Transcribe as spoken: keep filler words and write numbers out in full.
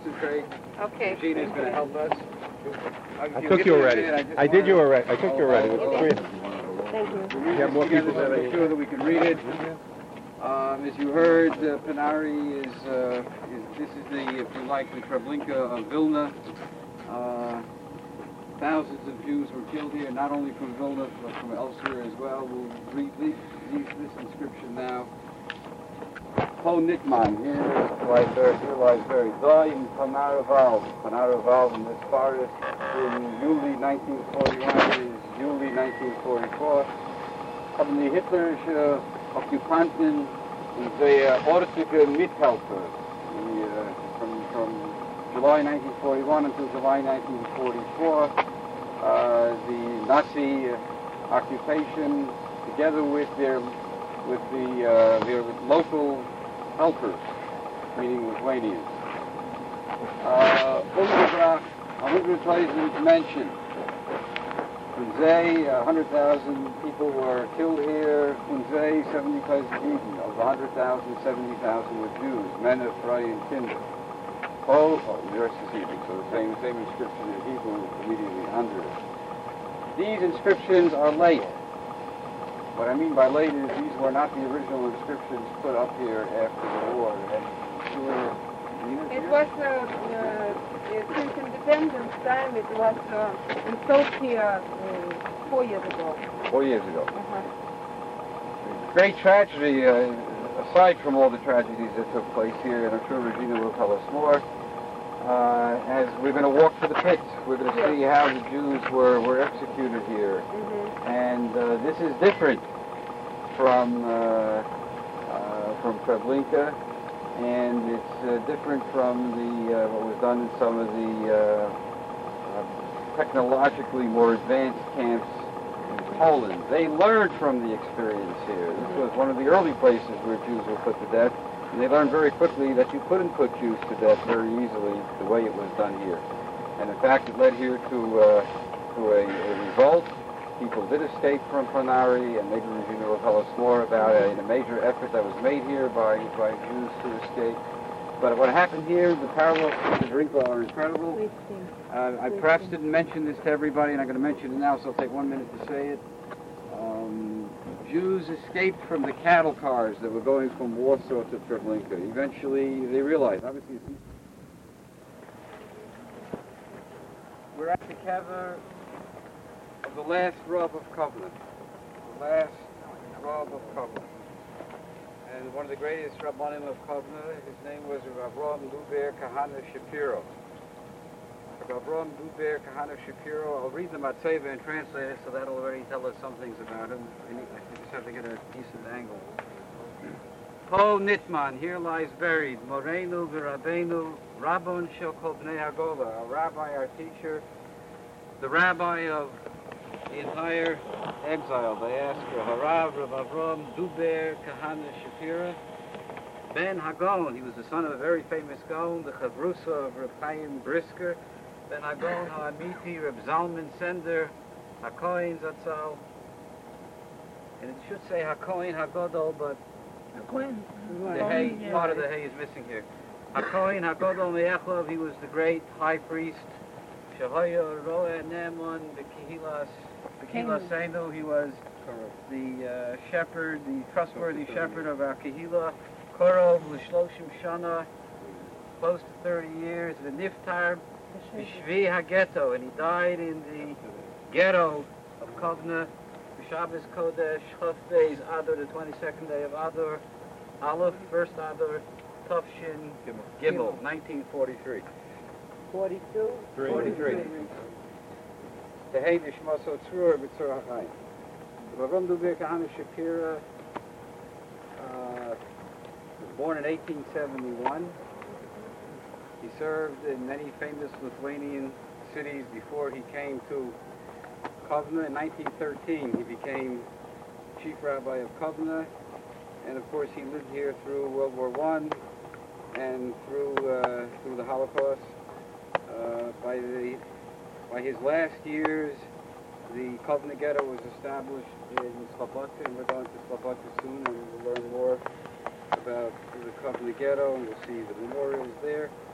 concentrate. Okay. Regina's going to help us. I took you already. I, I did you already. I took you already. With the three. Thank you. We have more people to make sure that we can read it. Um, as you heard, uh, Panari is, uh, is, this is the, if you like, the Treblinka of Vilna. Uh, thousands of Jews were killed here, not only from Vilna, but from elsewhere as well. We'll read these, these, this inscription now. Po Nitman, here lies buried, here lies buried. Die in Panaraval. Panaraval in this forest in Juli nineteen forty-one is Juli nineteen forty-four. Haben die Hitlerische Occupanten und der ordentliche Mithelfer die, uh, from, from July nineteen forty-one until July nineteen forty-four. Uh, the Nazi uh, occupation, together with their with the uh, their local helpers, meaning Lithuanians. Uh, Ungebracht, one hundred thousand mentioned. Kunzei, one hundred thousand people were killed here. Kunzei, seventy thousand Juden. Of the one hundred thousand, seventy thousand were Jews, men of Frey and Kinder. Oh, oh, the rest is Hebrew, so the same, same inscription in Hebrew immediately under it. These inscriptions are late. What I mean by late is these were not the original inscriptions put up here after the war. It was, uh, uh, since independence time, it was uh, installed here uh, four years ago. Four years ago. Uh-huh. Great tragedy, uh, aside from all the tragedies that took place here, and I'm sure Regina will tell us more, uh, as we're going to walk to the pits. We're going to yes. see how the Jews were, were executed here. Mm-hmm. And uh, this is different from uh, uh, from Treblinka, and it's uh, different from the uh, what was done in some of the uh, uh, technologically more advanced camps in Poland. They learned from the experience here. This was one of the early places where Jews were put to death, and they learned very quickly that you couldn't put Jews to death very easily the way it was done here. And in fact, it led here to uh, to a, a revolt. People did escape from Panari, and maybe Regina will tell us more about a, a major effort that was made here by, by Jews to escape. But what happened here, the parallels to the Drinko are incredible. Uh, I perhaps didn't mention this to everybody, and I'm going to mention it now, so I'll take one minute to say it. Um, Jews escaped from the cattle cars that were going from Warsaw to Treblinka. Eventually, they realized, obviously, we're at the kever of the last Rav of Kovna, the last Rav of Kovna. And one of the greatest Rabbanim of Kovna, his name was Avraham Luber Kahana Shapiro. Avraham Luber Kahana Shapiro, I'll read the Matzeva and translate it, so that'll already tell us some things about him. I just have to get a decent angle. Po Nitman, here lies buried, Morenu v'Rabbeinu, Rabbon Shel Kol Bnei Hagola, our rabbi, our teacher, the rabbi of the entire exile. They asked for Harav Rav Avram Duber Kahana Shapira Ben Hagon. He was the son of a very famous Gaon, the Chavrusa of Reb Chaim Brisker. Ben Hagon Ha'amiti, Reb Zalman Sender, HaKohen Zatzal. And it should say HaKohen HaGodol, but the hay, part of the hay is missing here. HaKohen HaGodol Me'echlov, he was the great high priest. Shahaya Roa Ne'eman B'Kehilas B'Kehilas Seinu, he was the uh, shepherd, the trustworthy shepherd of our Kehillah. Korov L'Shloshim Shana, close to thirty years. V'Niftar B'Shvi HaGhetto, and he died in the ghetto of Kovna. B'Shabbos Kodesh Chof Beis Adar, the twenty-second day of Adar, Aleph, first Adar, Tufshin Gimel, nineteen forty-three. forty-two? forty-three. Tehei Nishmaso Tzrur B'Tzur HaChaim. Avraham Duber Kahana Shapira uh, was born in eighteen seventy-one. He served in many famous Lithuanian cities before he came to Kovna. In nineteen thirteen, he became chief rabbi of Kovna, and of course he lived here through World War One and through uh, through the Holocaust. Uh, by the by his last years, the Kovna ghetto was established in Slobodka, and we're going to Slobodka soon, and we'll learn more about the Kovna ghetto, and we'll see the memorials there.